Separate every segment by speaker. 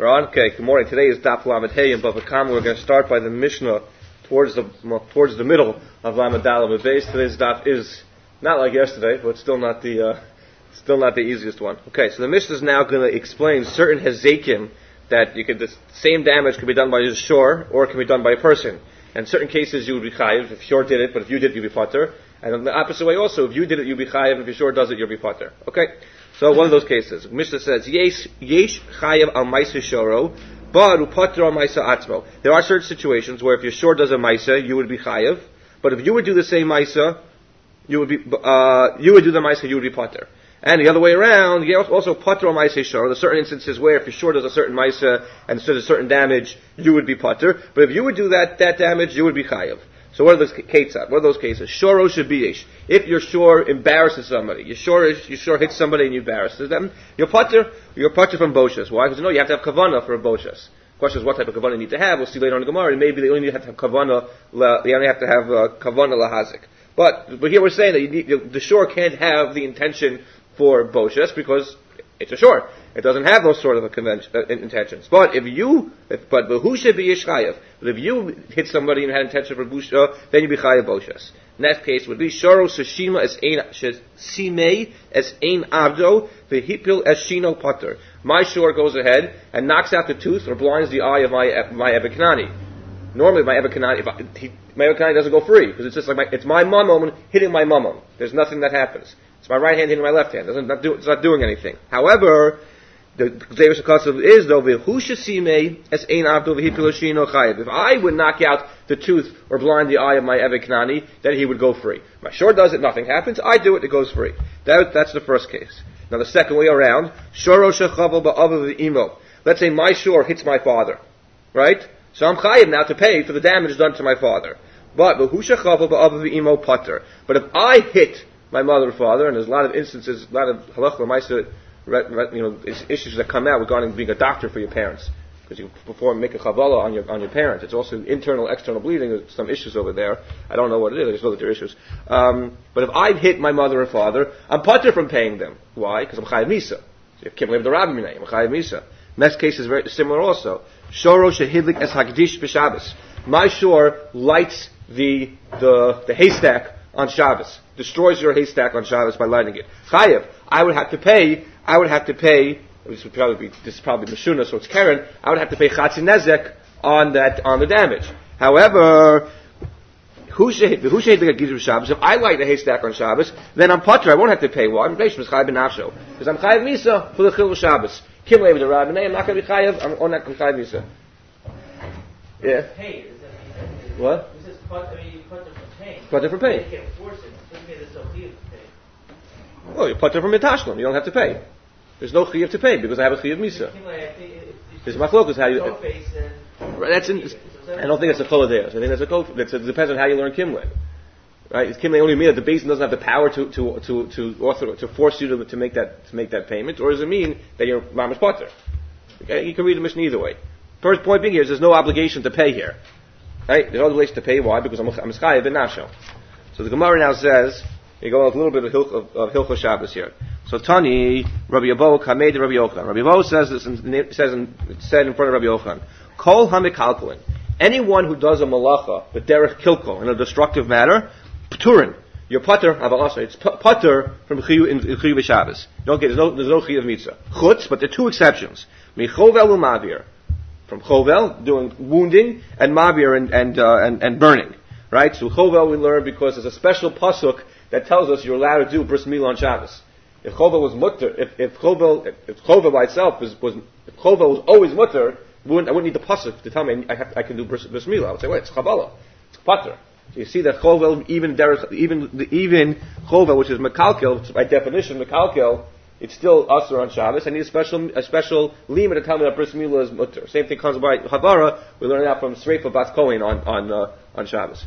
Speaker 1: We're on. Okay, good morning. Today is Daf Lamed Hey and Bava Kama. We're going to start by the Mishnah towards the middle of Lamed Daled Beis. Today's Daf is not like yesterday, but still not the easiest one. Okay, so the Mishnah is now going to explain certain hezekim that the same damage could be done by a shor or it can be done by a person. And in certain cases you would be chayiv if shor did it, but if you did it, you'd be pater. And in the opposite way also, if you did it, you'd be chayiv, and if your shor does it, you'll be pater. Okay? So one of those cases. Mishnah says, Yesh chayiv al maisa shoro, but pater al maisa atzmo. There are certain situations where if your shor does a maisa, you would be chayiv, but if you would do the same maisa, you would do the maisa, you would be pater. And the other way around, you also pater al maisa shoro. There are certain instances where if your shor does a certain maisa and does a certain damage, you would be pater. But if you would do that damage, you would be chayiv. So what are those cases? What are those cases? Shoro shabiyish. If your shor embarrasses somebody, your shor hits somebody and you embarrasses them, you're pater from boshas. Why? Because you have to have kavanah for a boshas. The question is what type of kavanah you need to have. We'll see later on in the Gemara. Maybe they only have to have kavanah. They only have to have kavanah lahazik. But here we're saying that the shor can't have the intention for boshas because it's a shor. It doesn't have those sort of intentions. But if you hit somebody and had intention for busha, then you'd be chayav boshas. Next case would be shoro shashima simei as ein avdo v'hipil as shino pater. My shor goes ahead and knocks out the tooth or blinds the eye of my Eved Kanani. Normally my Eved Kanani doesn't go free because it's just like it's my mamon hitting my mamon. There's nothing that happens. It's my right hand hitting my left hand. It's not doing anything. However, the Xavier Shakasav is though v'hushasime as ein avdo v'hipilashino chayiv. If I would knock out the tooth or blind the eye of my Eved Kanani, then he would go free. My shor does it, nothing happens. I do it, it goes free. That's the first case. Now the second way around, shoro shechavel ba'avav v'imo. Let's say my shor hits my father, right? So I'm chayiv now to pay for the damage done to my father. But v'hushachavel ba'avav v'imo pater. But if I hit my mother or father, and there's a lot of instances, a lot of halach l'maisa, issues that come out regarding being a doctor for your parents, because you make a chavala on your parents. It's also internal, external bleeding. There's some issues over there. I don't know what it is. I just know that there are issues. But if I've hit my mother or father, I'm pater from paying them. Why? Because I'm chayav misa. So you can't believe the rabbi minay. I'm chayav misa. Next case is very similar also. Shoro shehidlik es hagdish b'Shabbos. My shor lights the haystack on Shabbos. Destroys your haystack on Shabbos by lighting it. Chayav. I would have to pay, this is probably Meshuna, so it's Karen, I would have to pay Chatzi Nezek on the damage. However, if I light the haystack on Shabbos, then I'm pater, I won't have to pay. Why? Because I'm chayav misa for the Chilul Shabbos. Kim lev the Rabbanei, I'm not going to be chayav, I'm not going to chayav misa. Yeah.
Speaker 2: Pay, does that mean?
Speaker 1: What?
Speaker 2: This is pater from paying.
Speaker 1: Pater from paying.
Speaker 2: You can't force it. Doesn't mean there's no chiyuv to pay.
Speaker 1: Well, you're pater from Mitashlim. You don't have to pay. There's no chiyuv to pay because I have a chiyuv misa. There's machlokas how you. I don't think it's a choladeus. I think that's a kol. It depends on how you learn kimle. Right? Kimle only mean that the basin doesn't have the power to force you to make that payment, or does it mean that you're mamash pater? Okay? You can read the Mishnah either way. First point being here is there's no obligation to pay here. Right? There's no obligation to pay. Why? Because I'm chayav ben nasho. So the Gemara now says. You go with a little bit of Hilchos Shabbos here. So Tani, Rabbi Yavo, Kamed Rabbi Yochanan. Rabbi Yavo says this, said in front of Rabbi Yochanan. Kol hamikalkolin. Anyone who does a malacha, the derech kilko, in a destructive manner, pturin. You're pater, it's pater from Chiyuv Shabbos. There's no Chiyuv Mitzvah. Chutz, but there are two exceptions. Michovel u'mavir. From chovel, doing wounding, and mavir, and burning. Right? So chovel we learn because there's a special pasuk that tells us you're allowed to do bris milah on Shabbos. If chovel was mutter, if chovel by itself if chovel was always mutter, I wouldn't need the pasuk to tell me I can do bris milah. I would say, wait, it's chabala, it's pater. So you see that chovel, even chovel, which is mekalkel, by definition mekalkel, it's still usher on Shabbos. I need a special limit to tell me that bris milah is mutter. Same thing comes by havara. We learn that from Sreifa Bas Kohen on Shabbos.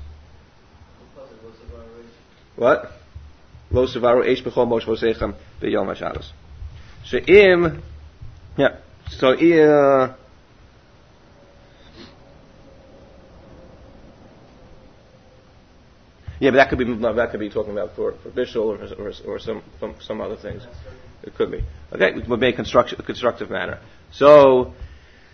Speaker 1: What? Lo sevaru eish b'chol mosh vosechem b'yom HaShabbos. She'im, yeah. So yeah, but that could be talking about for Bishul or some other things. It could be. Okay, we made constructive manner. So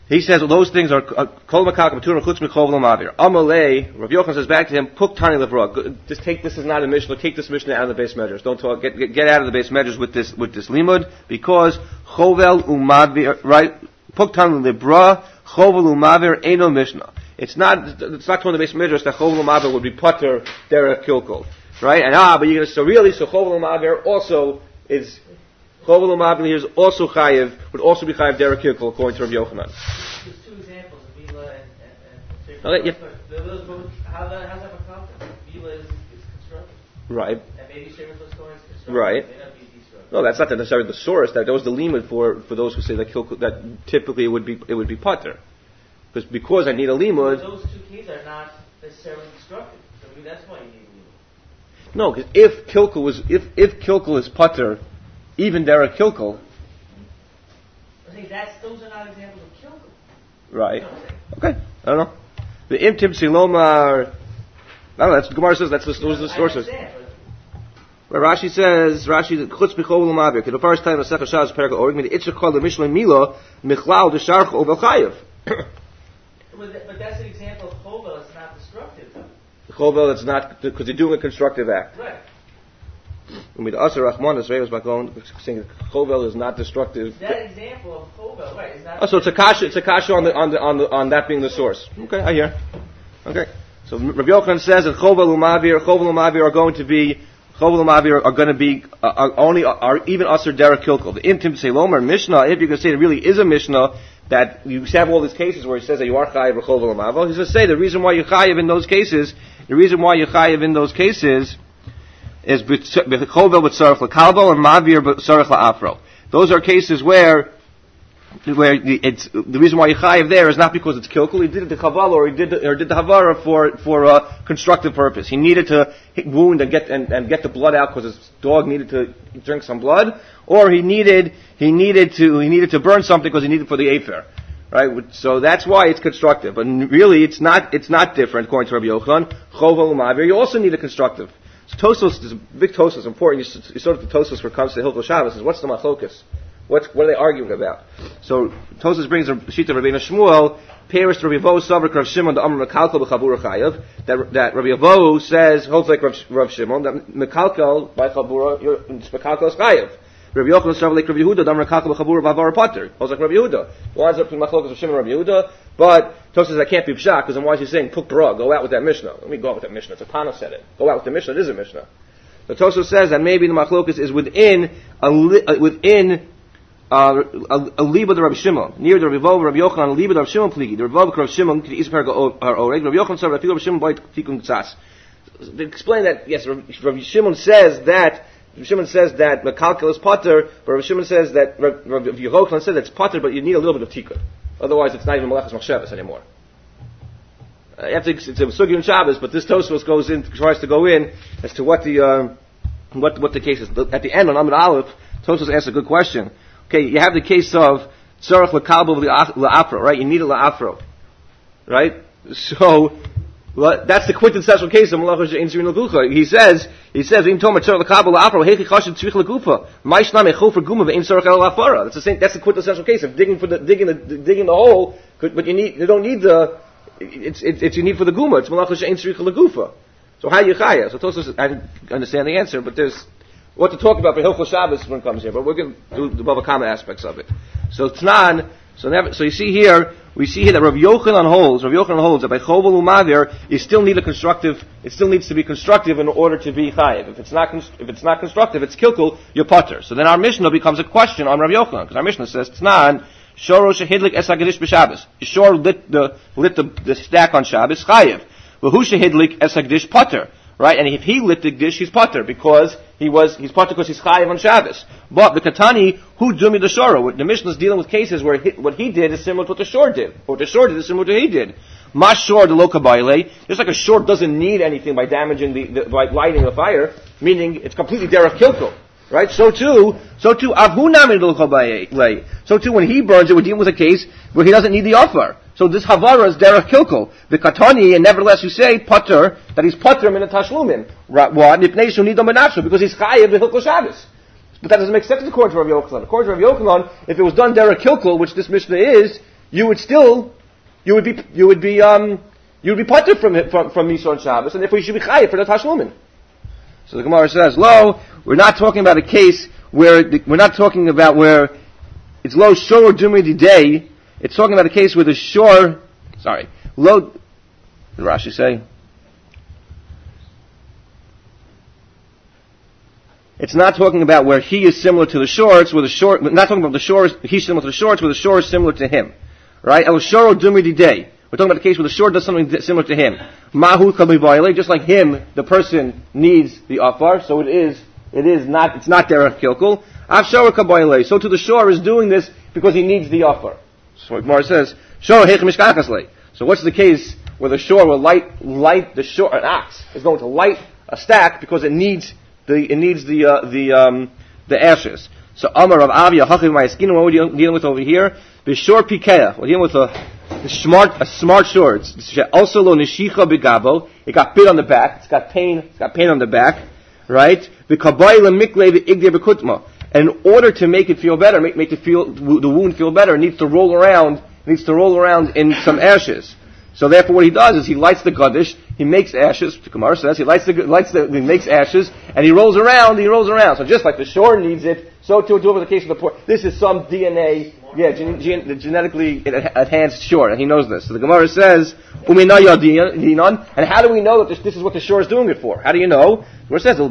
Speaker 1: He says, well, those things are kol makak b'turah chutz michol v'lamavir. Amalei, Rav Yochanan says back to him, puk tani levra. Just take this is not a mishnah. Take this mishnah out of the base measures. Don't talk. Get out of the base measures with this limud because chovel umavir right. Puk tani levra chovel umavir ain't no mishnah. It's not from the base measures that chovel umavir would be putter derech kilkol. Right? And but you're gonna so chovel umavir also is. Chovel U'Mavir here is also chayiv, would also be chayiv derech kilkol according to Rav Yochanan.
Speaker 2: There's two examples, Vila and
Speaker 1: Okay,
Speaker 2: how's that accomplished? Vila is constructed.
Speaker 1: Right.
Speaker 2: And maybe Shemus Laskor is constructed.
Speaker 1: Right.
Speaker 2: May not be destructive.
Speaker 1: No, that's not necessarily the source. That was the limud for those who say that typically it would be putter, because I need a limud.
Speaker 2: Those two cases are not necessarily destructive. So maybe that's why you need a limud.
Speaker 1: No, because if kilkul is putter. Even derech kilkul.
Speaker 2: I think those are not examples of kilkul.
Speaker 1: Right. Okay. I don't know. The imtim silomar. I don't know. That's Gemara says. Those are the sources. Where Rashi says chutz michol l'mavir. The first time the Masechah Shabbos Perek Oreg made the itzur called the Mishlei Mila michlal desharch ovel chayev.
Speaker 2: But that's an example of chovel. It's not destructive.
Speaker 1: Chovel, it's not because you're doing a constructive act.
Speaker 2: Right.
Speaker 1: With Asher Rachman, as Rebbe's Bakon, saying chovel is not destructive.
Speaker 2: That example of chovel, right? Is not.
Speaker 1: So it's a kasha on that being the source. Okay, I hear. Okay, so Rabbi Yochanan says that chovel umavir are going to be even Asher derech kilkul. The imtim selomer Mishnah. If you can say it really is a Mishnah that you have all these cases where he says that you are chayiv or chovel umavir, he's going to say the reason why you're chayiv in those cases is b'chovel b'tzarech l'kalbo and mavir b'tzarech la'afro. Those are cases where it's the reason why you chayiv there is not because it's kilkul. He did it to chaval or did the havara for a constructive purpose. He needed to wound and get the blood out because his dog needed to drink some blood, or he needed to burn something because he needed it for the afer. Right, so that's why it's constructive. But really, it's not different according to Rabbi Yochanan. Chovel u'mavir, you also need a constructive. So Tosos is a big Tosos, important. You sort of the Tosos for comes to Hilchos Shabbos is what's the machlokas? What are they arguing about? So Tosos brings a sheet of Rabbeinu Shmuel, Paris Rabbi Avo Savrik Rav Shimon the Amr Mekalkel b'Chabura Chayav. That Rabbi Avo says holds like Rav Shimon that Mekalkel by Chabura Mekalkel is Chayav. Rabbi Yochanan Savrik like Rabbi Yehuda the Amr Mekalkel b'Chabura Vavar Potter holds like Rabbi Yehuda. Lines up between machlokas of Shimon and Rabbi Yehuda, but Tosos says I can't be pshat because then why is he saying puk bra? Go out with that Mishnah. Let me go out with that Mishnah. It's a Tana said it. Go out with the Mishnah. It is a Mishnah. The Tosos says that maybe the machlokas is within a liba the Rabbi Shimon, near the Rabbi Avo, Rabbi Yochanan, liba the Rabbi Shimon pligi. The Rabbi Avo Rabbi Shimon could eat Rabbi Yochanan said Rabbi Shimon boy tikun tzas. They explain that yes, Rabbi Shimon says that Mekalkel is potter, but Rabbi Shimon says that Rabbi Yochanan says that it's potter, but you need a little bit of tikkun. Otherwise, it's not even Malachas Machshavas anymore. It's a Sugi and Shabbos, but this Tosfos tries to go in as to what the case is. At the end on Amud Aleph, Tosfos asks a good question. Okay, you have the case of Tzarech L'Kalbo L'Afro, right? You need a L'Afro, right? So, that's the quintessential case of Malachas Einzrin L'Gufa. He says, "Im Tomer Tzarech L'Kalbo L'Afro, Hechi Chashin Tzrich L'Gufa, Ma'ishnam Echol for Guma Ve'im Tzarech El L'Afara." That's the quintessential case of digging the hole, but you don't need it's you need for the Guma. It's Malachas Einzrin L'Gufa. So how you chaya? So Tosfos, I didn't understand the answer, but there's what to talk about for Hilchos Shabbos when it comes here, but we're going to do the Bava Kama aspects of it. So Tnan, so you see here, we see here that Rav Yochanan holds that by Chovel U'Mavir, you still need it still needs to be constructive in order to be chayiv. If it's not constructive, it's kilkul, you're potter. So then our Mishnah becomes a question on Rav Yochanan, because our Mishnah says, Tnan, Shoro Shehidlik Es HaGedish B'Shabbos. Shor lit the stack on Shabbos, chayiv. V'hu Shehidlik Es HaGedish potter. Right, and if he lit the dish, he's potter because he's potter because he's chayiv on Shabbos. But the Katani, who dumi the shoro? The Mishnah is dealing with cases where what he did is similar to what the shor did, or what the shor did is similar to what he did. Ma shor the loka baile, just like a shor doesn't need anything by damaging by lighting the fire, meaning it's completely derech kilkul. Right? So too, avhunam loka baile. So too, when he burns it, we're dealing with a case where he doesn't need the offer. So this havara is derech kilkul. The katani, and nevertheless you say potter that he's potter in a tashlumim. What? Because he's chayiv the hilchos Shabbos. But that doesn't make sense according to Rav Yochanan. According to Rav Yochanan, if it was done derech kilkul, which this Mishnah is, you would be putter from Nissan Shabbos, and therefore you should be chayiv for the tashlumin. So the Gemara says, "Lo, we're not talking about a case where we're not talking about where it's lo shor or dumi day. It's talking about a case where the shor, lo. What did Rashi say? It's not talking about where he is similar to the shor. It's where the shor. Not talking about the shor. He's similar to the shor. It's where the shor is similar to him, right? El shor or dumi day. We're talking about a case where the shor does something similar to him. Mahu kabibayale, just like him, the person needs the afar, so it's not derech kilkul. Afshor kabayale, so to the shor is doing this because he needs the afar. So Gemara says, shor heich mishkachasle. So what's the case where the shor will light the shor, an ox is going to light a stack because it needs the ashes. So Amar Rav Avia Hachiv Ma'askin, what we're dealing with over here, the shor pikeah, we're dealing with a smart shor. It's also lo nishicha begavo. It got bit on the back. It's got pain on the back, right? The kabayla mikle the igde bekutma. In order to make it feel better, make the wound feel better, it needs to roll around in some ashes. So therefore, what he does is he lights the gaddish. He makes ashes. The Gemara says he makes ashes, and he rolls around. So just like the shor needs it, so too with the case of the poor. This is some DNA, genetically enhanced shor, and he knows this. So the Gemara says, and how do we know that this is what the shor is doing it for? How do you know? The Gemara says,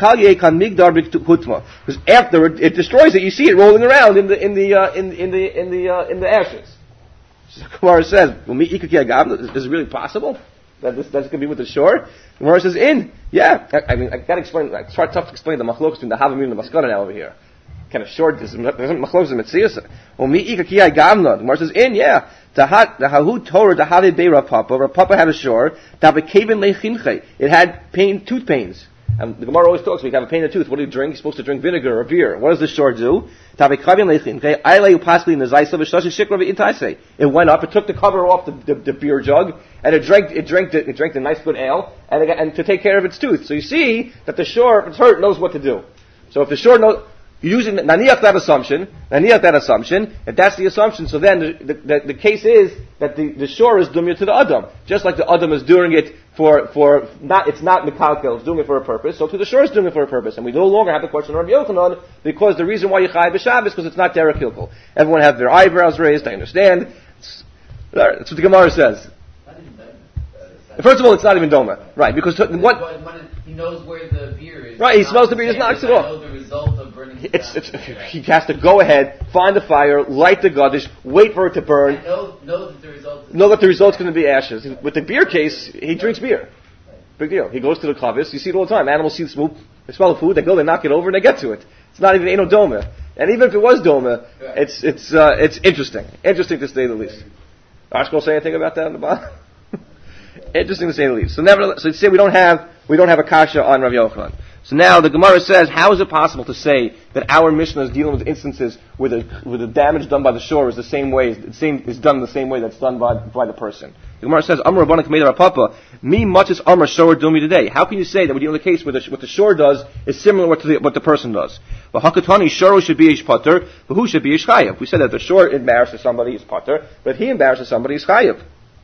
Speaker 1: because after it destroys it, you see it rolling around in the ashes. So the Gemara says, is it really possible that this could be with the shor? The Gemara says, yeah. I gotta explain. It's tough to explain the machlokas between the Havamim and the Maskana now over here. Kind of short. There's machlokas in Metzias. The Gemara says, yeah. Tahahu Torah Tahave Bei Rav Papa. Rav Papa had a shor. It had tooth pains. And the Gemara always talks, we have a pain in the tooth. What do you drink? You're supposed to drink vinegar or beer. What does the shor do? It went up, it took the cover off the beer jug, and it drank the nice good ale, and to take care of its tooth. So you see that the shor, if it's hurt, knows what to do. So if the shor knows, using naniach that assumption, if that's the assumption, so then the case is that the shor is dumya to the adam, just like the adam is doing it it's not mekalkel, it's doing it for a purpose. So to the shor is doing it for a purpose, and we no longer have the question of Rabbi Yochanan because the reason why you chayav b'Shabbos because it's not derech kilkel. Everyone have their eyebrows raised. I understand. That's what the Gemara says. First of all, it's not even doma, right? Because
Speaker 3: he knows where the beer is.
Speaker 1: Right, he smells the beer, just knocks it off.
Speaker 3: Know the result of burning.
Speaker 1: He has to go ahead, find the fire, light the gaddish, wait for it to burn.
Speaker 3: Know that the result.
Speaker 1: Know that the result's going to be ashes. With the beer case, he drinks beer. Big deal. He goes to the kavis. You see it all the time. Animals see the smoke. They smell the food. They go. They knock it over, and they get to it. It's not even no doma. And even if it was doma, it's interesting. Interesting to say the least. Ashkol say anything about that in the bottom? Interesting to say the least. So nevertheless, so say we don't have a kasha on Rav Yochanan. So now the Gemara says, how is it possible to say that our Mishnah is dealing with instances where the damage done by the shor is done the same way that's done by the person? The Gemara says, Amar Rabbanan Kamei Rav Papa, mi machis Amar shor dumi today. How can you say that we're dealing with a case where what the shor does is similar to what the person does? V'hakatani shor should be ish pater, but who should be ish chayav? We said that the shor embarrasses somebody is pater, but if he embarrasses somebody is chayav.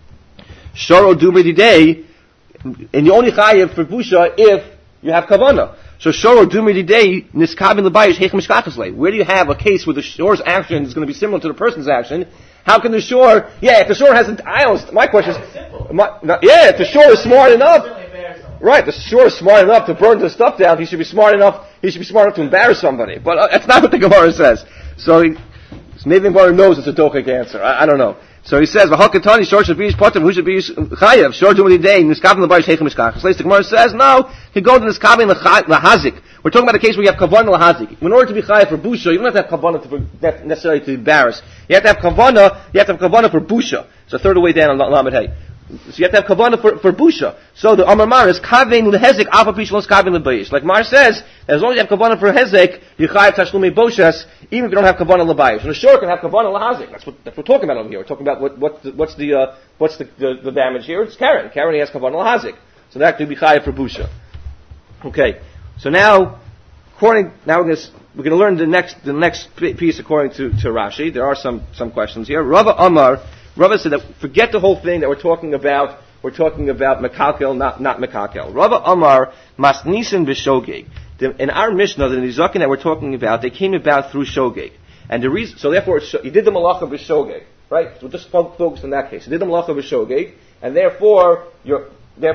Speaker 1: Shor dumi today, and you only chayav for busha if you have kavanah. So shor dumi today niskabin lebayish heich mishkachasle. Where do you have a case where the shor's action is going to be similar to the person's action? How can the shor? Yeah, if the shor hasn't. My question is, if the shor is smart enough, right? The shor is smart enough to burn the stuff down. He should be smart enough to embarrass somebody. But that's not what the Gemara says. So maybe the Gemara knows it's a dokek answer. I don't know. So he says, "V'hakatani shor should be his potem, who should be his chayav? Shor dumi today niskabin lebayish heich mishkachasle." The Gemara says, no, he goes to niskabin lahazik. We're talking about a case where you have kavanah lahazik. In order to be chayav for busha, you don't have to have kavanah necessarily to embarrass. You have to have kavanah for busha. So third way down on Lamed Hey. So you have to have kavanah for busha. So the Amar Mar is kavein lehezek afa pishlos kavein lebayish. Like Mar says, as long as you have kavanah for hezek, you chayav tashlumei boshas, even if you don't have kavanah lebayish. And the shor can have kavanah lahazik. That's what we're talking about over here. We're talking about what's the damage here? It's Karen. Karen, he has kavanah lahazik. So that could be chayav for busha. Okay. So now we're going to we're going to learn the next piece according to Rashi. There are some questions here. Rava said that forget the whole thing that we're talking about. We're talking about Mekakel, not Mekakel. Rava Amar Masnisen b'Shogeg. In our Mishnah, the Nizakin that we're talking about, they came about through Shogeg. And the reason, so therefore, you did the Malacha b'Shogeg, right? So just focus on that case. You did the Malacha b'Shogeg, and therefore you're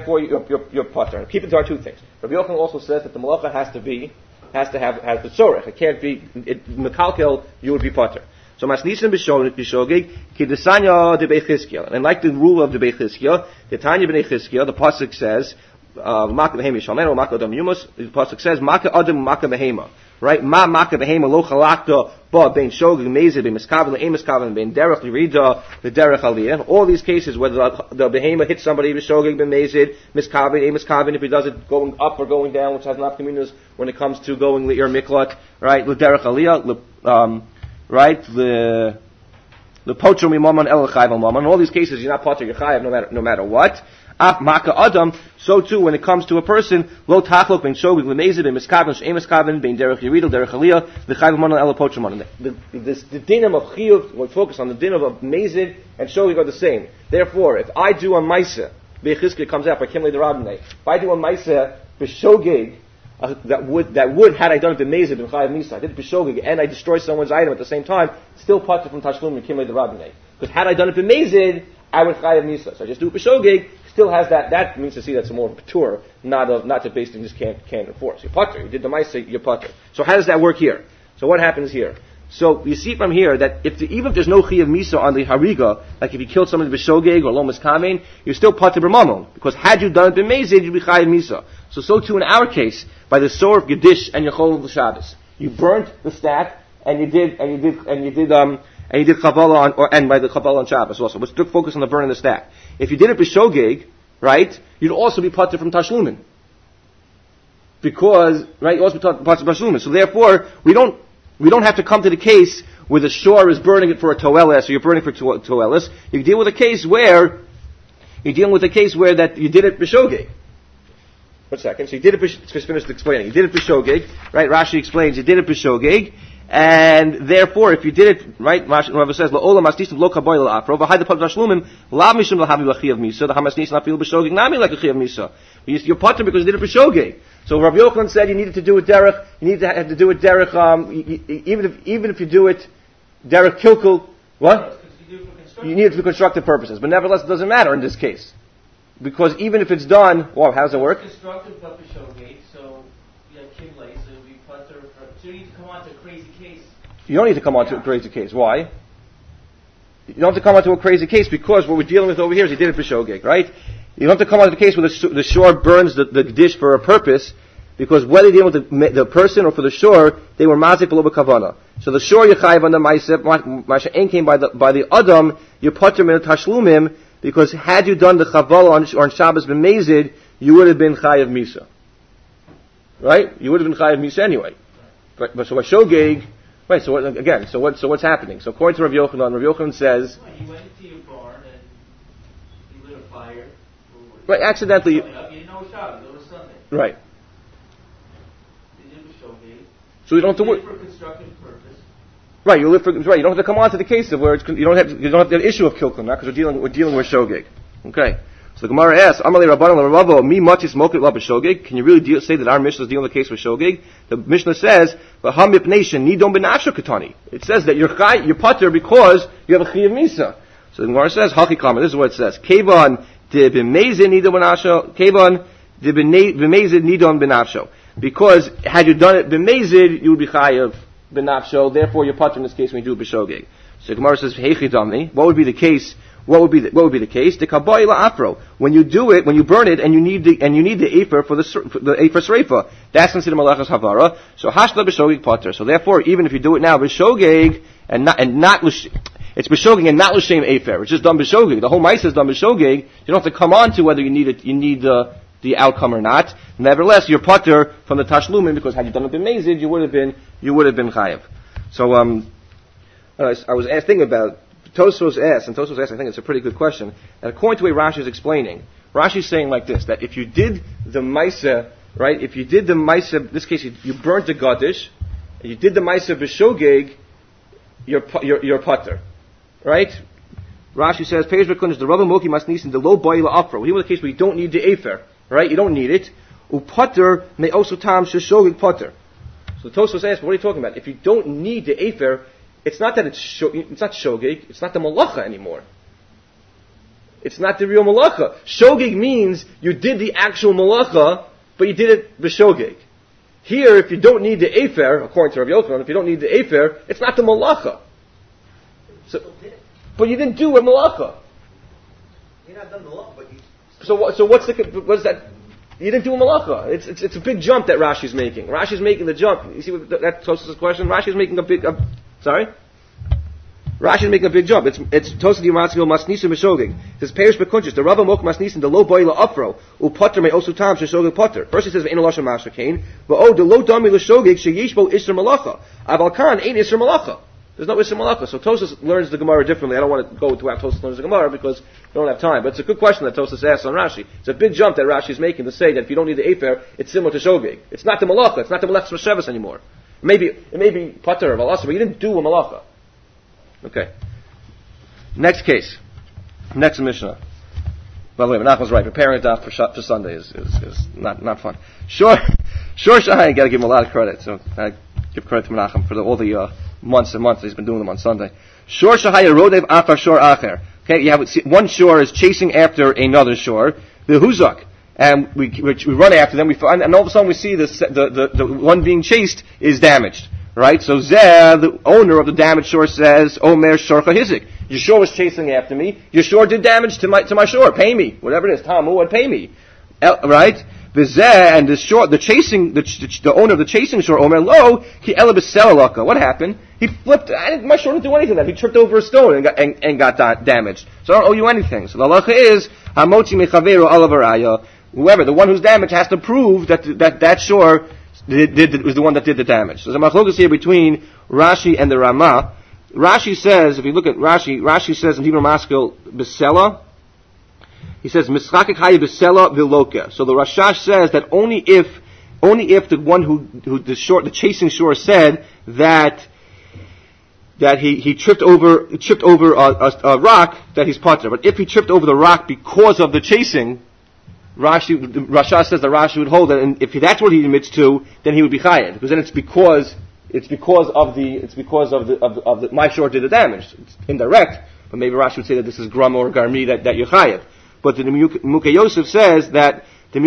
Speaker 1: Potter. And keep it to our two things. Rabbi Yochanan also says that the Malacha has to have the Tzorech. It can't be, Mekalkel, you would be Potter. So Masnisen b'Shogeg, Kidesanya de Bechizkiel. And like the rule of the Bechizkiel, the Tanya b'nei Chizkiel, the Pasuk says, Maka behema shalmeno, Maka adam yumus. The pasuk says Maka adam Maka behema. Right? Maka behema lo chalakta ba bein shogeg mezid bein miskaven le miskaven bein derech lirida the derech aliyah. All these cases, whether the behema hits somebody with shogeg bein mezid miskaven miskaven, if he does it going up or going down, which has not communities when it comes to going li'ir miklat, right? Le derech aliyah, right? The pocher mimaman el chayv al maman. In all these cases, you're not potter, you're chayv no matter what. Maka Adam, so too when it comes to a person, lo tachlok ben shogeg lemezid ben miskaven she'em miskaven ben derech yiridel derech aliyah the chayv manan el pocher manan. The dinim of chiyuv, we focus on the dinim of mezid and shogeg are the same. Therefore, if I do a ma'aseh, Bechizkiah comes out by Kimlei the Rabbinai. If I do a ma'aseh b'shogeg, that would had I done it b'mezid and chayav misa, I did it b'shogeg and I destroy someone's item at the same time, still potter from tashlum and Kimlei the Rabbinai. Because had I done it b'mezid, I would chayav misa. So I just do it b'shogeg. Still has that means to see that's more of a patur, not to basically just can't enforce. You're potter. You did the ma'aseh, you're potter. So how does that work here? So what happens here? So you see from here that even if there's no chiyav misa on the hariga, like if you killed someone b'shogeg or lo miskaven, you're still potter b'mamon, because had you done it b'mezid, you'd be chayav misa. So too in our case, by the sore of Gedish and Yechol of Shabbos, you burnt the stack and you did Kabbalah and by the Kabbalah on Shabbos also. But still focus on the burning the stack. If you did it b'shogeg, right, you'd also be potter from Tashlumin. Because, right, you also be potter from Tashlumin. So therefore, we don't have to come to the case where the shore is burning it for a toelis, or you're burning for toelis. You deal with a case where that you did it b'shogeg. 1 second. So you did it, just finished explaining. You did it b'shogeg, right? Rashi explains you did it b'shogeg. And therefore, if you did it right, Rashi says, "La'olam masnistim lo kaboy la'afro v'hayda pad vashlumim la mishum lahavi lachiyav misa." The hamasnis not feel b'shogeg nami like a chiyav misa. You're potter because you did it b'shogeg. So Rabbi Yochanan said you needed to do it derech. You need to have to do it derech. Even if you do it derech kilkul, what? You need it for constructive purposes. But nevertheless, it doesn't matter in this case because even if it's done, well, how does it work?
Speaker 2: Constructive b'shogeg, so you have kimlei, so it'll be potter. So you need to come on to a crazy case.
Speaker 1: You don't need to come on to a crazy case. Why? You don't have to come on to a crazy case because what we're dealing with over here is you did it b'shogeg, right? You don't have to come on to the case where the shore burns the dish for a purpose, because whether you're dealing with the person or for the shore, they were mazik below kavana. So the shore yechayiv on the ma'aseh, ma'aseh came by the adam, you potter min tashlumim, because had you done the chavala on Shabbos b'mezid, you would have been chayiv misa. Right? You would have been chayiv misa anyway. But so a shogeg, right, so what's happening? So according to Rav Yochanan says,
Speaker 2: well, you went into your barn and you lit a fire.
Speaker 1: Right, accidentally.
Speaker 2: You didn't know it was Shabbos, it was Sunday.
Speaker 1: Right.
Speaker 2: You did a shogeg.
Speaker 1: So you don't have to work
Speaker 2: for a constructive purpose.
Speaker 1: Right, you live for right. You don't have to come on to the case of where you don't have the issue of kilkum, because we're dealing with shogeg. Okay. So the Gemara asks, Amalei Rabbanan Ravo, mi machis moket la b'shogeg. Can you really say that our Mishnah is dealing with the case with shogeg? The Mishnah says, v'ham mipnation nidon b'nafsho katani. It says that you're potter because you have a chiyav misa. So the Gemara says, Haki Kama. This is what it says. Kevan de b'mezid nidon b'nafsho. Kevan de b'mezid nidon b'nafsho. Because had you done it b'mezid, you would be chayav b'nafsho. Therefore, you're potter in this case when you do b'shogeg. So the Gemara says, Heichi Damni. What would be the case? What would be the case? The kaboy la'afro. When you do it, when you burn it, and you need the afer for the afer sreifa, that's considered malachas havara. So hashla b'shogeg potter. So therefore, even if you do it now b'shogeg and not it's b'shogeg and not l'shem afer. It's just done b'shogeg. The whole ma'aseh is done b'shogeg. You don't have to come on to whether you need the outcome or not. Nevertheless, you're potter from the tashlumin, because had you done it b'mezid, you would have been chayav. So I was thinking about. Tosfos asks, I think it's a pretty good question. And according to the way Rashi is explaining, Rashi is saying like this, that if you did the ma'aseh, right, in this case you burnt the gadish, and you did the Meiser B'Shogeg, you're putter. Right? Rashi says, Peish B'Kundish, the Rabba Moki Masnisin, the low boila afro. Here was the case where you don't need the Efer. Right? You don't need it. Uputter may also tam Sheshogeg putter. So Tosfos asks, what are you talking about? If you don't need the Efer, it's not that it's not Shogeg, it's not the Malacha anymore. It's not the real Malacha. Shogeg means you did the actual Malacha, but you did it B'Shogeg. Here, if you don't need the Efer, according to Rav Yochanan, if you don't need the Efer, it's not the Malacha. So, but you didn't do a Malacha.
Speaker 4: You're not done the Malacha, but you...
Speaker 1: So what's that? You didn't do a Malacha. It's a big jump that Rashi's making. Rashi's making the jump. You see what that Tosfos' question? Rashi's making a big, sorry? Rashi's making a big jump. It's Tosfos Yimatzil Masnisim B'Shogeg. It says Perish B'Kunchis, the Rava Mok Masnisim, the low boila afro, upotter may also tam Sheshogeg potter. First he says Ve'en Lashon Masher Kain, but the low dami l'Shogeg sheyishbo Isser Malacha. Aval Kan ain't Isser Malacha. There's no Isser Malacha. So Tosfos learns the Gemara differently. I don't want to go to how Tosfos learns the Gemara because we don't have time. But it's a good question that Tosfos asks on Rashi. It's a big jump that Rashi is making to say that if you don't need the Efer, it's similar to Shogeg. It's not the Malacha. It's not the Malachas Mashevas anymore. It may be Pater of Alasa, but you didn't do a Malacha. Okay. Next case. Next Mishnah. By the way, Menachem's right. Preparing it out for Sunday is not fun. Sure, Shahai, gotta give him a lot of credit. So I give credit to Menachem for all the months and months he's been doing them on Sunday. Shor Shahaya Rodev Achar Shor Acher. Okay, you have one shore is chasing after another shore, the Huzak, and we run after them. We find, and all of a sudden we see the one being chased is damaged. Right? So Zeh, the owner of the damaged shore, says, Omer Shorcha Hizik. Your shore was chasing after me. Your shore did damage to my shore. Pay me. Whatever it is. Tamu would pay me. Right? The Zeh and the owner of the chasing shore, Omer Lo, Ki Elabis What happened? He flipped. My shore didn't do anything to that. He tripped over a stone and got damaged. So I don't owe you anything. So the halacha is, Hamotzi Mechaveru Alavaraya. Whoever, the one who's damaged, has to prove that shore was the one that did the damage. So there's a machlokas here between Rashi and the Ramah. Rashi says, if you look at Rashi says in Hebrew Maskil, Besela, he says, Mischakik Haya Besela Viloka. So the Rashash says that only if the one who the chasing shore said that he tripped over a rock, that he's pater. But if he tripped over the rock because of the chasing, Rasha says that Rashi would hold that, and if that's what he admits to, then he would be chayav, because then it's because of the my shore did the damage. It's indirect, but maybe Rashi would say that this is gram or garmi that you're chayav. But the Mukei Yosef says that the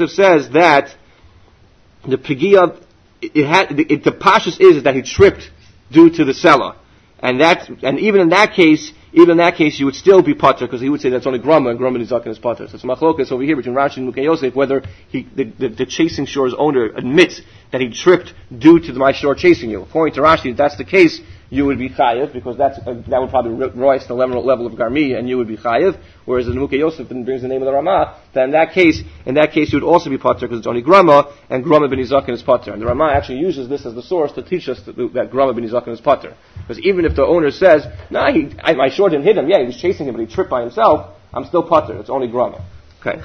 Speaker 1: pigiyah the pashas is that he tripped due to the selah, and even in that case you would still be pater, because he would say that's only grama, and grama nizaken is pater. So it's machlokas over here between Rashi and Mukei Yosef whether the chasing shore's owner admits that he tripped due to my shore chasing you. According to Rashi, if that's the case, you would be chayiv, because that would probably rise to the level of garmi, and you would be chayiv. Whereas the Mukei Yosef brings the name of the Ramah, then in that case you would also be pater, because it's only grama, and grama ben nizaken is pater. And the Ramah actually uses this as the source to teach us that grama ben nizaken is pater. Because even if the owner says, my shore didn't hit him, he was chasing him, but he tripped by himself, I'm still pater. It's only grama. Okay.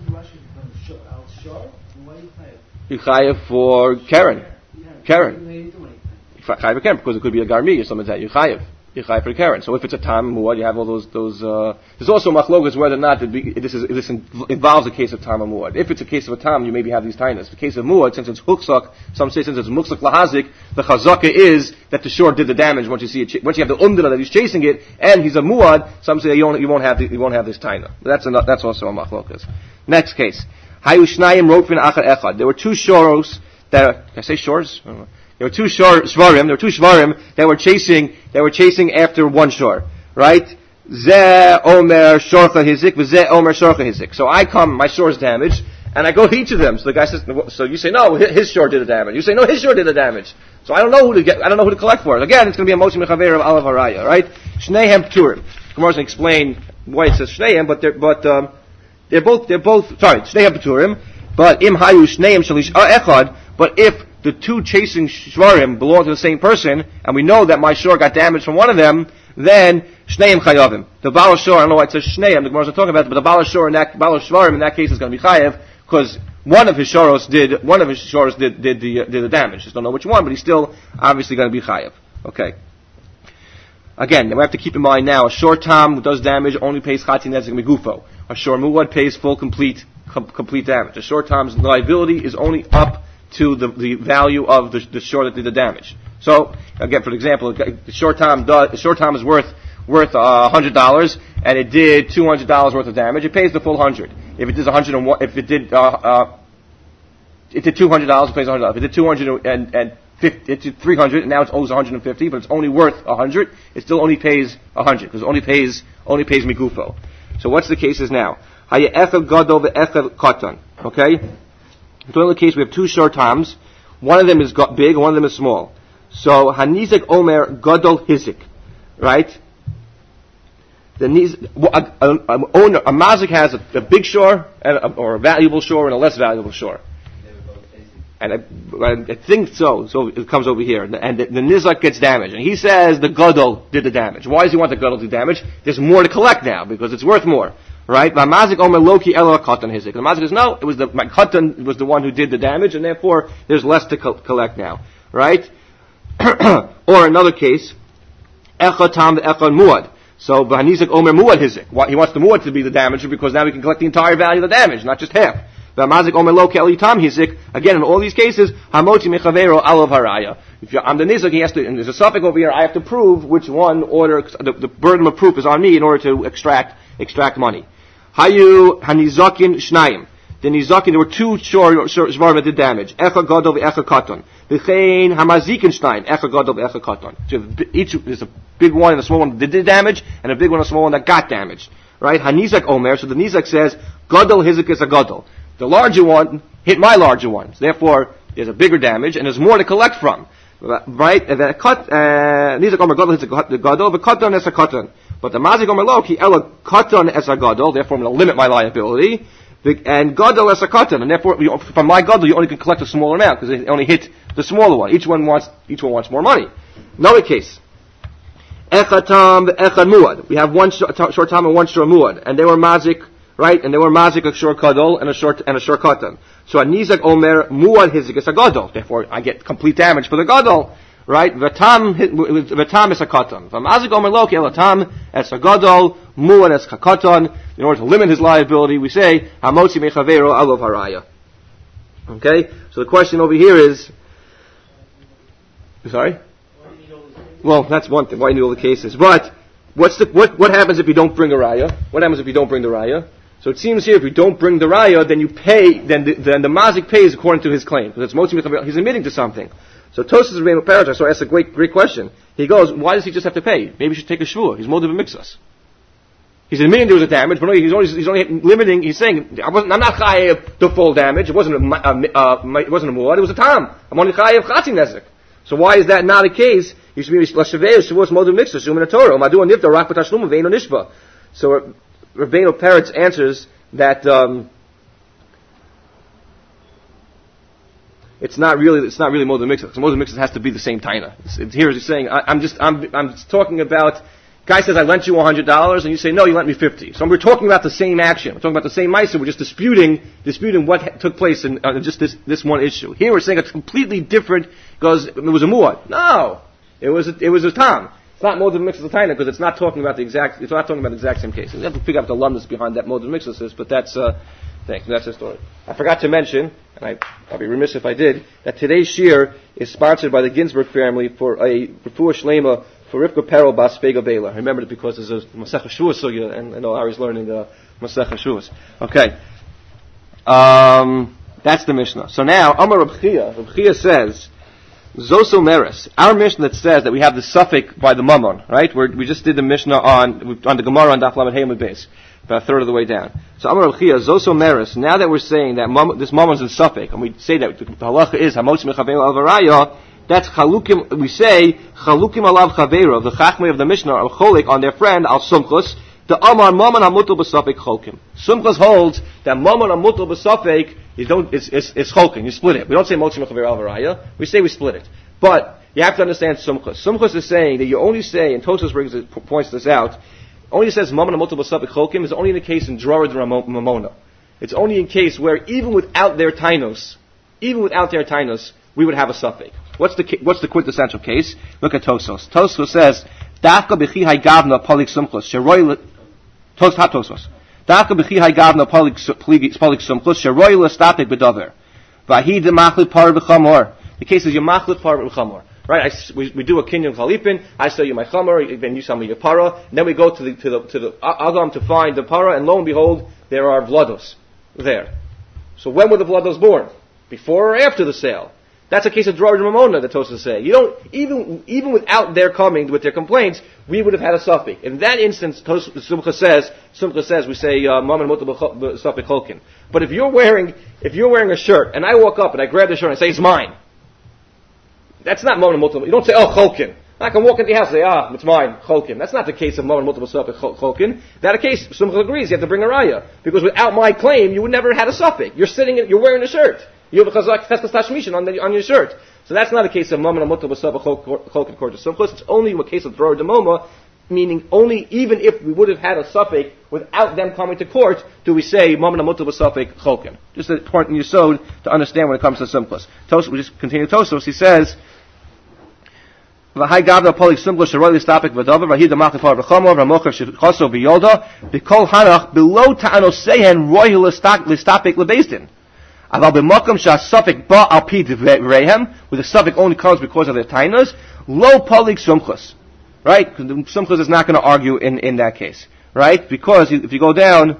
Speaker 1: You chayiv for Karen. Chayiv for Karen, because it could be a garmi or something like that. You chayiv for Karen. So if it's a tam muad, you have all those. There's also machlokas whether or not this involves a case of tam muad. If it's a case of a tam, you maybe have these tainas. The case of muad, since it's huksak, some say since it's muksak lahazik, the chazaka is that the shore did the damage. Once you have the umdala that he's chasing it, and he's a muad, some say you won't have this taina. That's also a machlokas. Next case. Hayu shnayim rofin achar echad. There were two shoros can I say shores? I don't know. There were two shvarim that were chasing after one shore, right? Zeh omer shorcha hizik, v'zeh omer shorcha hizik. So I come, my shore is damaged, and I go to each of them. So the guy says, so you say no, his shore did the damage. You say no, his shore did the damage. So I don't know who to collect for it. Again, it's going to be a motion mechaver of alav haraya, right? Shnehem pturim. Gemara doesn't explain why it says shnehem, but they're both. Sorry, shnehem pturim. But im hayu shnehem shalish echad. But if the two chasing shvarim belong to the same person, and we know that my shore got damaged from one of them, then shneim chayavim. The Baal Shor, I don't know why it says shneim, the Gemara is talking about it, but the Baal Shor in that Baal Shvarim in that case is going to be chayav, because one of his shoros did the damage. Just don't know which one, but he's still obviously going to be chayav. Okay. Again, we have to keep in mind now, a short tam who does damage only pays chati nezik migufo. A short muad pays full complete damage. A short tam's liability is only up to the value of the short that did the damage. So, again, for example, the short tam is worth $100, and it did $200 worth of damage. It pays the full 100. If it did $101, if it did $200, it pays $100. If it did 250, it did 300, and now it owes 150, but it's only worth 100. It still only pays 100 because it only pays migufo. So what's the cases now? Haya echad gadol ve'echad katan. Okay. In the case, we have two short tams. One of them is big, and one of them is small. So hanizek omer gadol hizik, right? A mazik has a big shore or a valuable shore and a less valuable shore. And I think so. So it comes over here, and the nizak gets damaged, and he says the gadol did the damage. Why does he want the gadol to do damage? There's more to collect now because it's worth more, right? The mazik omer loki elo katan hizik. The mazik says no, my katan was the one who did the damage, and therefore there's less to collect now, right? Or another case, echad tam echad muad. So v'hanizak omer muad hizik. He wants the muad to be the damager because now we can collect the entire value of the damage, not just half. V'hamazik omer lo ke'eli tam hizik. Again, in all these cases, hamoti mechavero alav haraya. If I'm the nizak, he has to. And there's a suffix over here. I have to prove which one order. The burden of proof is on me in order to extract money. Hayu hanizakin shnayim. The nizakin, there were two shvarim that did damage. Echa gadol ve'echa katan. V'chein hamazikin shnayim. Echa gadol ve'echa katan. So there's a big one and a small one that did damage, and a big one and a small one that got damaged. Right? Hanizak omer. So the nizak says gadol hizik is a gadol. The larger one hit my larger ones. Therefore, there's a bigger damage, and there's more to collect from. Right? Nizak omer gadol hizik gadol. V'katan es a katan. But the mazik omer lo ki ela katan es a gadol. Therefore, I'm going to limit my liability. And gadol as a katan, and therefore from my gadol you only can collect a smaller amount because they only hit the smaller one. Each one wants more money. Another case, echad tam ve'echad muad. We have one short tam and one short muad, and they were mazik, right? And they were mazik a short gadol and a short katan. So a nizak omer muad hizik is a gadol. Therefore I get complete damage for the gadol. Right? V'tam is a katan. V'mazik omer lo ke'el tam es a gadol, muad es a katan. In order to limit his liability, we say hamotzi mechavero alav haraya. Okay? So the question over here is, sorry? Well, that's one thing. Why you need all the cases? But what happens if you don't bring a raya? What happens if you don't bring the raya? So it seems here if you don't bring the raya, then you pay. Then the mazik pays according to his claim because it's motzi mechavero. He's admitting to something. So Tosas Rabbeinu Parashah so asks a great question. He goes, why does he just have to pay? Maybe he should take a shvur. He's motiv mixus. He's admitting there was a damage, but no, he's only limiting. He's saying I'm not chayav the full damage. It wasn't a muad. It was a tam. I'm only chayav chati nezik. So why is that not a case? You should be lashavei shavuos motiv mixus umin Torah. Madu nifta rak b'tashlum ve'ino nishva. So Rabbeinu Parashah answers that. It's not really motiv mixus. Because motiv mixus has to be the same taina. Here he's saying I'm just talking about. Guy says I lent you $100, and you say no, you lent me 50. So we're talking about the same action. We're talking about the same ma'aser. We're just disputing what took place in just this one issue. Here we're saying it's completely different because it was a muad. No, it was a tam. It's not motiv mixus taina because it's not talking about the exact same cases. You have to figure out the alumnus behind that motiv mixus is, but that's the story. I forgot to mention, and I'll be remiss if I did, that today's shir is sponsored by the Ginsburg family for a refuah shlema for Rivka Perel Bas Vega Bela. I remembered it because there's a Masech HaShuas sugya, and I know Ari's learning Masech HaShuas. Okay. That's the Mishnah. So now, Amar Reb Chia says, Zoso Meres, our Mishnah that says that we have the suffix by the Mammon, right? We just did the Mishnah on the Gemara on Daf Lamed Hey Amud Beis, about a third of the way down. So Amar Reb Chia, Zoso Meres, now that we're saying that this Mammon's in suffix, and we say that the halacha is Hamotzi Mechaveru Al Varaya, that's chalukim. We say chalukim alav chavera. The chachmei of the Mishnah are cholik on their friend al sumchus. The amar mammon hamutul b'safek cholkim. Sumchus holds that mammon hamutul b'safek is cholkim. You split it. We don't say motzi mechaver al varaya. We say we split it. But you have to understand sumchus. Sumchus is saying that you only say, and Tosas points this out, only says mammon hamutul b'safek cholkim is only in the case in drara de mamona. It's only in case where even without their tainos, we would have a suffix. What's the quintessential case? Look at Tosos. Tosos says, Dafka b'chi hay gavna polik sumchus, sheroy Tosos. Dafka b'chi hay gavna polik sumchus, sheroy l'statik b'dover. V'hi demachlit par b'chamor. The case is yamachlit par b'chamor. Right? We do a kinyan chalipin. I sell you my chamor, then you sell me your para. And then we go to the agam to find the para, and lo and behold, there are vlados there. So when were the vlados born? Before or after the sale? That's a case of Dror Ramona, the Tosas say. You don't, even without their coming with their complaints, we would have had a suffix. In that instance, Simcha says, we say, Maman Mutab Suffix Cholkin. But if you're wearing a shirt, and I walk up and I grab the shirt and I say, it's mine. That's not Maman Mutab. You don't say, oh, Cholkin. I can walk into the house and say, it's mine, Cholkin. That's not the case of Maman Mutab Suffix Cholkin. That a case, Simcha agrees, you have to bring a raya. Because without my claim, you would never have had a suffix. You're wearing a shirt. You have a chazak cheskas tashmishin on your shirt. So that's not a case of mammon amuta b'sava cholkin court of sumchus. It's only a case of dror demoma, meaning only even if we would have had a suffix without them coming to court, do we say mammon amuta b'sava cholkin. Just a point in your sod to understand when it comes to sumchus. We just continue Tosos. He says, V'hai gavna polik sumchus sheroi l'stapik v'dover v'hi damach l'par v'chomo v'mochav shechoso v'yolda b'kol hanach below ta'anosehen roi l'stapik l'beisdin. With the suffix only comes because of their tainas, low polik sumchus. Right? The sumchus is not going to argue in that case. Right? Because if you go down,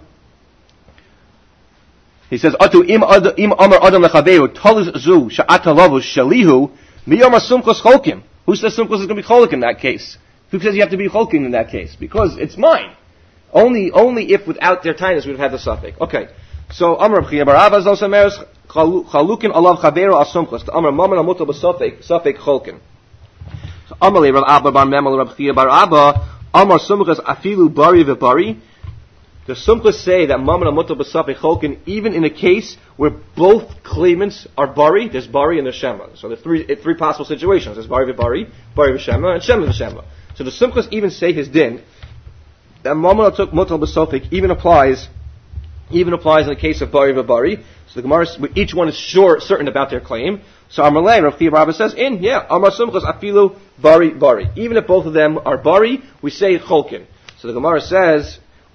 Speaker 1: he says, Atu im amar adam lechaveru toliz zu sha'ata lavu shalihu miyama sumchus cholkim. Who says sumchus is going to be cholik in that case? Who says you have to be cholkim in that case? Because it's mine. Only if without their tainas we would have had the suffix. Okay. So Amar B'chia Bar Abba is also meres chalukin alav chaveru al sumchus. The Amar Maman Amuta b'safek cholkin. So Amar Le Rav Abba Bar Memel Rav B'chia Bar Abba Amar sumchus afilu bari v'bari. The sumchus say that Maman Amuta b'safek cholkin even in a case where both claimants are bari. There's bari and there's shema. So there's three possible situations. There's bari v'bari, bari v'shema, and shema v'shema. So the sumchus even say his din that Maman Amuta b'safek even applies in the case of Bari V'Bari. So the Gemara, each one is certain about their claim. So Amalei, Rav Chia Rabba says, Amar Sumchus Afilu Bari. Even if both of them are Bari, we say Cholkin. So the Gemara says,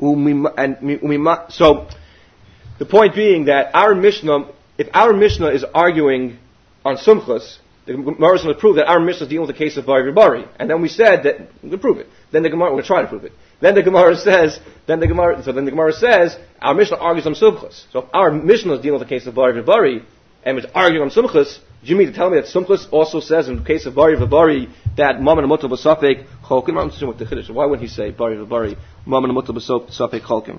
Speaker 1: so the point being that if our Mishnah is arguing on Sumchus, the Gemara is going to prove that our Mishnah is dealing with the case of Bari V'Bari. And then we said that, we can prove it. Then the Gemara, we're going to try to prove it. Then the Gemara says, our Mishnah argues on Sumchus. So if our Mishnah is dealing with the case of Bari V'Bari, and it's arguing on Sumchus, do you mean to tell me that Sumchus also says in the case of Bari V'Bari that Maman Amuta b'safek cholkin? I'm not what the Chiddush. Why wouldn't he say Bari V'Bari, Maman Amuta b'safek cholkin?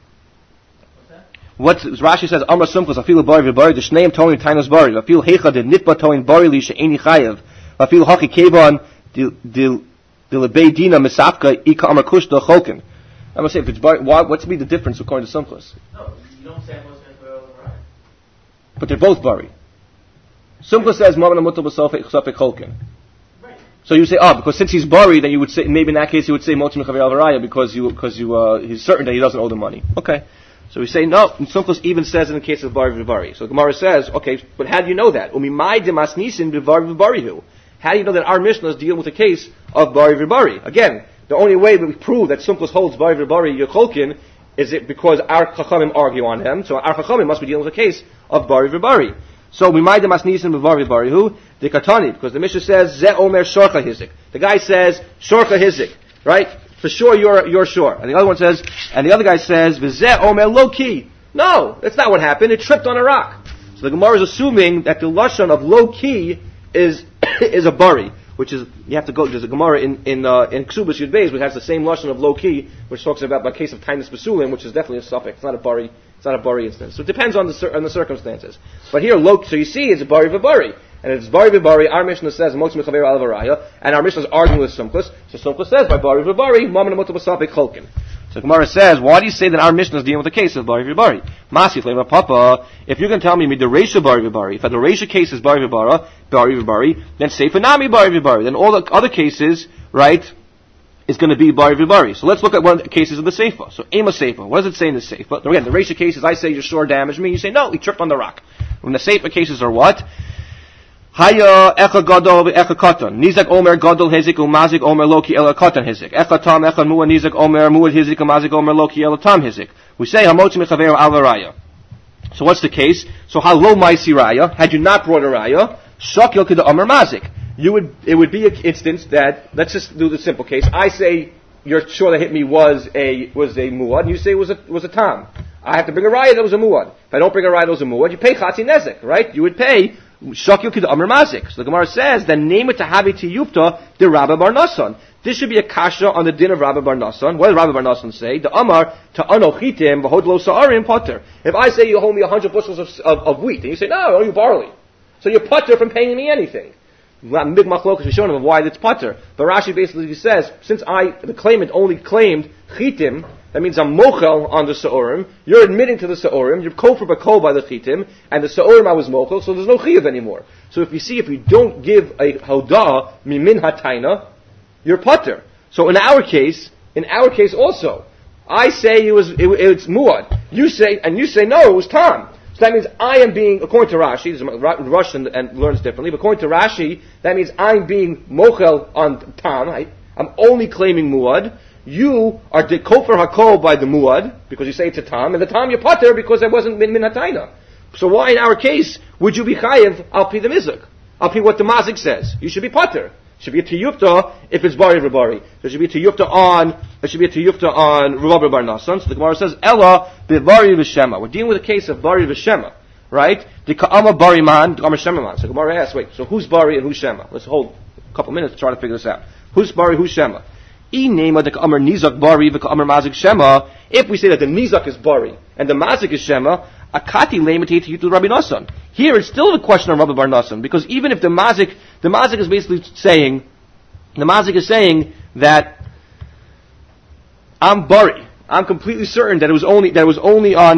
Speaker 1: What Rashi says, Amar Sumchus afilu Bari V'Bari, the Shneim toin tainos Bari, afilu heicha de nitba toin Bari li she'eni chayev, afilu haki kevan the lebei dina misafka ika amar kushda cholkin. I'm going to say, if it's Bari, what's be the difference according to Sumchus?
Speaker 2: No, you don't say most of it.
Speaker 1: But they're both Bari. Sumchus says Maman Amuta b'safek cholkin.
Speaker 2: Right.
Speaker 1: So you say, because since he's Bari, then you would say, maybe in that case you would say Motzim Chaver Alvaraya because he's certain that he doesn't owe the money. Okay. So we say, no, and Sumchus even says in the case of Bari V'Bari. So the Gemara says, okay, but how do you know that? Umimai demas nisin b'Bari V'Barihu. How do you know that our Mishnah is dealing with the case of Bari V'Bari? Again, the only way we prove that Sumchus holds Bari V'Bari Yecholkin is it because our Chachamim argue on him. So our Chachamim must be dealing with the case of Bari V'Bari. So we might demas nisin b'Bari V'Barihu the Katani, because the Mishnah says Ze Omer Shorcha Hizik. The guy says Shorcha Hizik, right? For sure you're sure. And the other guy says V'Ze Omer Lo Ki. No, that's not what happened. It tripped on a rock. So the Gemara is assuming that the lashon of Lo Ki is a Bari, which is, you have to go, there's a Gemara in Ksubas Yud Beis, which has the same lashon of Lo Ki, which talks about the case of Tainus Basulim, which is definitely a suffix. It's not a Bari instance. So it depends on the circumstances. But here, so you see, it's a Bari V'Bari. And it's Bari V'Bari, our Mishnah says, Motzim Chaver Alvaraya, and our Mishnah is arguing with Sumchus. So Sumchus says, by Bari V'Bari, Maman Amuta b'safek cholkin. So Gemara says, why do you say that our Mishnah is dealing with the case of Bari V'Bari? Masif Lema Papa, if you're going to tell me the Reisha Bari V'Bari, if the Reisha case is Bari V'Bari, then say Fanami Bari V'Bari. Then all the other cases, right, is going to be bari v'bari. So let's look at one of the cases of the seifa. So ema seifa. What does it say in the seifa? Again, the Reisha cases, I say your sword damaged me. You say no, he tripped on the rock. When the seifa cases are what? Haya echa gadol echa katan. Nizak omer gadol hizik umazik omer loki ela katan hizik. Echa tam echa muad nizak omer muad hizik umazik omer loki ela tam hizik. We say hamotzi mechaveru al raya. So what's the case? So how low maisi raya? Had you not brought a raya, shakil kida omer mazik. It would be an instance that, let's just do the simple case. I say your shore that hit me was a muad, and you say it was a tam. I have to bring a raya that was a muad. If I don't bring a raya that was a muad, you pay chatzi nezek, right? You would pay shakil kida omer mazik. So the Gemara says, then name it to habi tiyupta de Rabba bar Nasan. This should be a kasha on the din of Rabba bar Nasan. What does Rabba bar Nasan say? The Amar to anochitim v'hodlo sa'arim potter. If I say you owe me 100 bushels of wheat, and you say no, I owe you barley, so you're potter from paying me anything. Big machlokas is shown of why it's potter. But Rashi basically says, since the claimant only claimed chitim, that means I'm mochel on the sa'orim, you're admitting to the sa'orim, you're kofar b'kol by the chitim, and the sa'orim I was mochel, so there's no chiyav anymore. So if you don't give a hodah mimin hataina, you're potter. So in our case also, I say it's muad. You say no, it was tam. So that means I am being, according to Rashi, Rosh and learns differently, but according to Rashi, that means I'm being mochel on tam. I'm only claiming muad. You are de kofar hakol by the muad, because you say it's a tam, and the tam you're potter because it wasn't min hataina. So why in our case would you be chayev al pi the mizuk? Al pi what the mazik says. You should be potter. It should be a tiyupta if it's bari v'bari. There should be a tiyupta on Rabba bar Nasan. So the Gemara says, Ella b'bari v'shema. We're dealing with a case of bari v'shema, right? The ka'ama bari man, the ka'ama shema man. So the Gemara asks, wait, so who's bari and who's shema? Let's hold a couple minutes to try to figure this out. Who's bari, who's shema? Inema the ka'amar nizak bari v'ka'amar mazik shema. If we say that the nizak is bari and the mazik is shema, akati leimati to Rabbi Nasan. Here it's still the question of Rabbi bar Nasan, because even if the mazik is basically saying, that I'm bari. I'm completely certain that it was only on,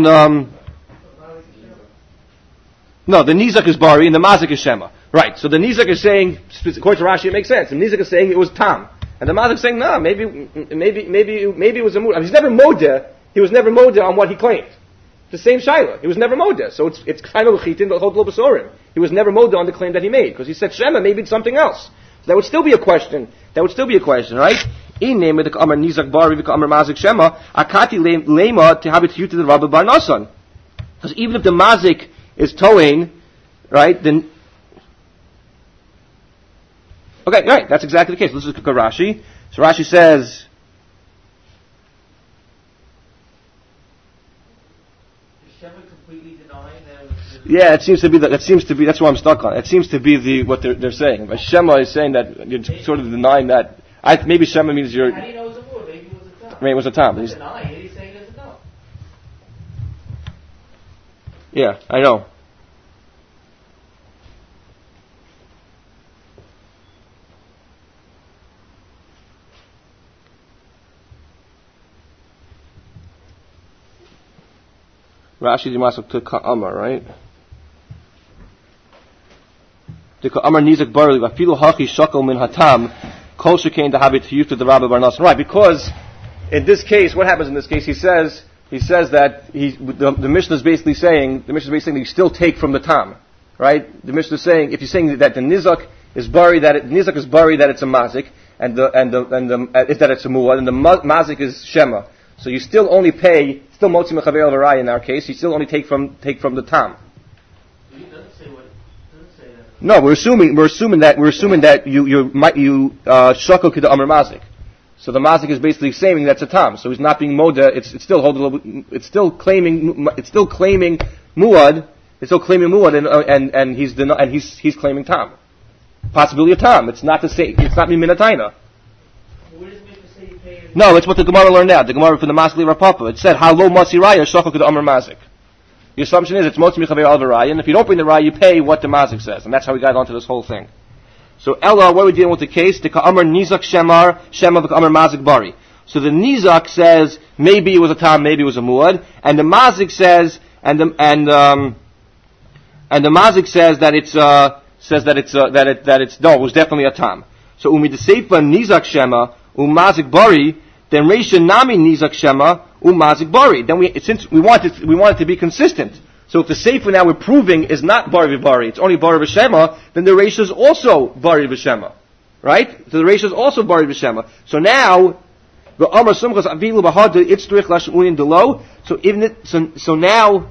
Speaker 1: no, the nizak is bari and the mazik is shema. Right. So the nizak is saying, according to Rashi, it makes sense. The nizak is saying it was tam. And the mazik is saying, no, maybe it was a muad. He was never moda on what he claimed. The same shaila. He was never moda. So it's kind of chitin v'chodlo b'sorim. He was never moda on the claim that he made, because he said shema, maybe it's something else. So that would still be a question. Right? In name of the Amar Nizak Bari v'Amar Mazik Shema, Akati lema to have it to the Rabba bar Nasan. Because even if the mazik is towing, right, then okay, right, that's exactly the case. Let's look at Rashi. So Rashi says, yeah, it seems to be that's what I'm stuck on. It seems to be what they're saying. But Shema is saying that you're sort of denying that. Maybe Shema means you're.
Speaker 2: How do you know it was a muad? Maybe it was a tam.
Speaker 1: Maybe it was a tam.
Speaker 2: He's denying it. He's saying it's a no.
Speaker 1: Yeah, I know. Rashi Dimasuk to Ka'amar, right? The Ka'amar Nizak Barli, Vafilu Hachi Shakal Min Hatam, Kol Shekain to have it to you to the Rabba bar Nasan. Right, because in this case, what happens in this case? He says that the Mishnah is basically saying you still take from the Tam, right? The Mishnah is saying, if you're saying that the Nizak is buried, that it's a Mazik, and that it's a Muad, and the Mazik is Shema. So you still only pay, still Motzi Mechaver al in our case, you still only take from the Tam.
Speaker 2: It doesn't say that.
Speaker 1: No, we're assuming that you shakal kida amar mazik. So the mazik is basically saying that's a tam. So he's not being moda. It's still claiming muad. It's still claiming muad, and he's claiming tam. Possibility of tam. It's not minataina.
Speaker 2: Where does Mishnah say you pay?
Speaker 1: No, it's what the Gemara learned out. The Gemara for the Masli Rapapa. It said halo masiraya shakal kida amar mazik. The assumption is it's motzi michaver al v'raya, and if you don't bring the raya, you pay what the mazik says, and that's how we got onto this whole thing. So Ella, what are we dealing with the case? The ka'amar nizak shema v'ka'amar mazik bari. So the nizak says maybe it was a tam, maybe it was a muad, and the mazik says and the mazik says that it was definitely a tam. So umi the seifa nizak shema umazik bari, then Reisha nami nizak shema umazik bari. Then since we want it to be consistent. So if the Sefer now we're proving is not bari v'bari, it's only bari v'shema, then the Reisha is also bari v'shema. Right? So the Reisha is also bari v'shema. So now, the Amar Sumchas Avilu Bahad Itzrich Lashon Unin Delo. So now,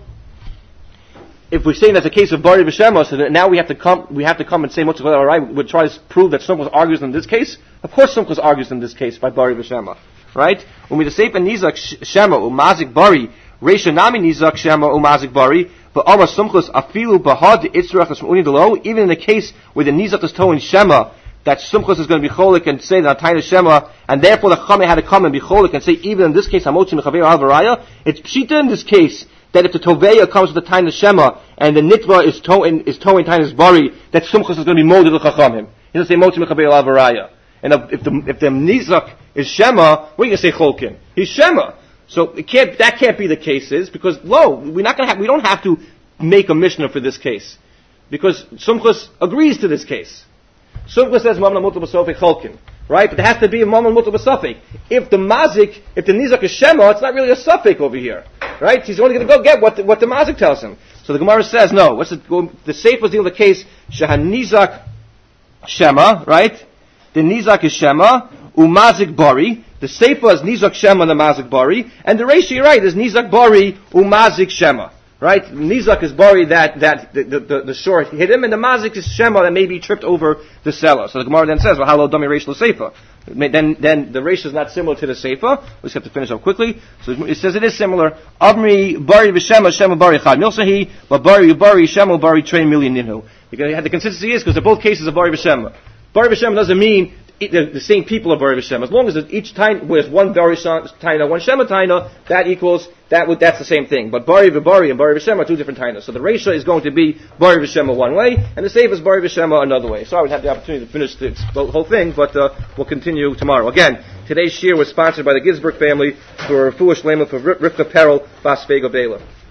Speaker 1: if we're saying that's a case of Bari V'Shema, so that now we have to come and say, all right, we'll try to prove that Sumchas argues in this case. Of course Sumchas argues in this case by Bari V'Shema. Right? When we say Nizak Shema Umazik Bari, Reisha Nami Nizak Shema Umazik Bari, but Amar Sumchas Afilu Bahad Itzrich Lashon Unin Delo, even in the case where the Nizak is towing Shema, that Sumchus is going to be cholik and say that Taina Shema, and therefore the Chame had to come and be cholik and say, even in this case, Hamotzi Mechaveir Alvaraya, it's pshita in this case, that if the Toveya comes with the Taina Shema, and the Nitva is towing Taina's Bari, that Sumchus is going to be molded to Chachamim. He doesn't say Motzi Mechaveir Alvaraya. And if the Nizak is Shema, what are you going to say Cholkin? He's Shema. So that can't be the cases, because we don't have to make a Mishnah for this case. Because Sumchus agrees to this case. Sumchus says Mamla Mutal B'Sofik Cholkin, right? But there has to be a Mamla Mutal B'Sofik. If the Nizak is Shema, it's not really a Sufik over here, right? He's only going to go get what the Mazik tells him. So the Gemara says, no. The Sefer was dealing with the case Shahan Nizak Shema, right? The Nizak is Shema, Umazik Bari. The Sefer is Nizak Shema and the Mazik Bari, and the Reishi, right, is Nizak Bari Umazik Shema. Right? Nizak is Bari that the shore hit him, and the Mazik is Shema that maybe tripped over the cellar. So the Gemara then says, well, how Dami Reish L'Sefer? Then the Reish is not similar to the Sefer. We just have to finish up quickly. So it says it is similar. Avri Bari V'Shema Shema Bari Chad Milsahi, but Bari Shema Bari Trei Million Ninhu. The consistency is because they're both cases of Bari V'Shema. Bari V'Shema doesn't mean the same people are Bari V'Shema. As long as each time there's one Bari Taina, one Shema Taina, that's the same thing. But Bari V'Bari and Bari V'Shema are two different Tainas. So the Reisha is going to be Bari V'Shema one way, and the Sefer is Bari V'Shema another way. So I would have the opportunity to finish the whole thing, but we'll continue tomorrow. Again, today's shir was sponsored by the Ginsburg family for Refuah Shlema for Rivka Perel Bas Vega Bela.